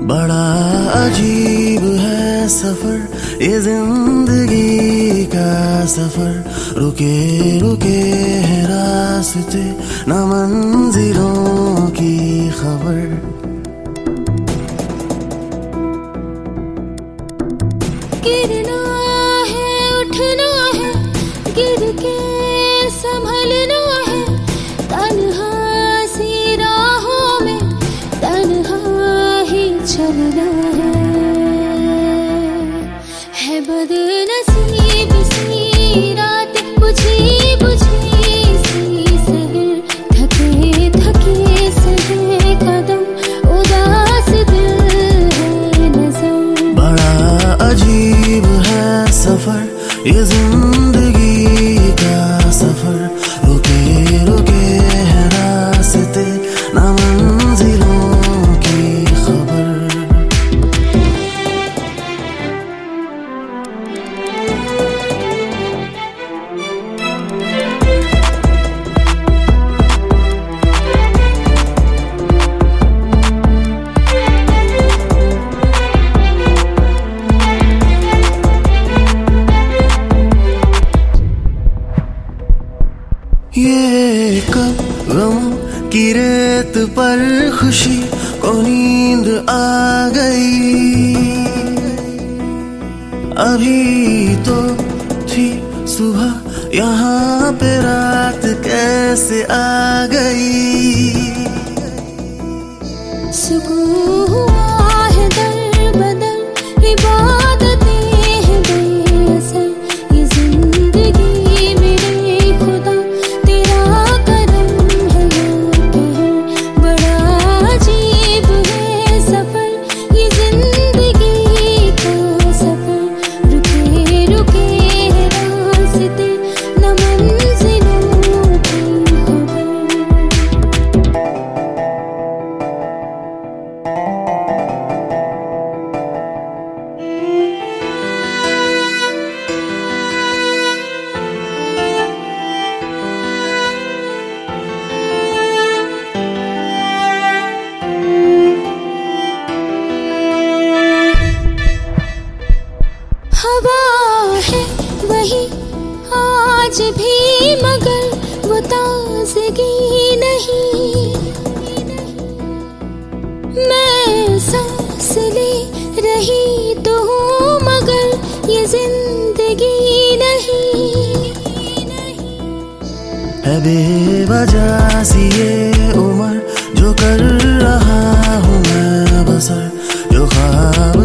बड़ा अजीब है सफर ये जिंदगी का सफर, रुके रुके है रास्ते न मंजिलों की खबर। गिरना है उठना है, गिर के संभलना है, तन्हा सी राहों में तन्हा ही चलना है बदनसीब सी रात, बुझी बुझी सी सहर, थके थके से कदम, उदास दिल है नजर। बड़ा अजीब है सफर ये जिंदगी का सफर, रुके रुके है रास्ते न मंजिलों की खबर। ये कब गमों की रेत पर खुशी को नींद आ गई, अभी तो थी सुबह यहाँ पे रात कैसे आ गई। सुकून हुआ है दर बदर, इबादतें हैं बेअसर, ये जिंदगी मेरे खुदा तेरा करम है या कहर। बड़ा अजीब है सफर ये जिंदगी का सफर, रुके रुके है रास्ते न मंजिलों की खबर। हवा है वही आज भी मगर वो ताज़गी नहीं, मैं सांस ले रही तो हूँ मगर ये जिंदगी नहीं। है बेवजह सी ये उम्र जो कर रहा हूँ मैं बसर, जो ख्वाब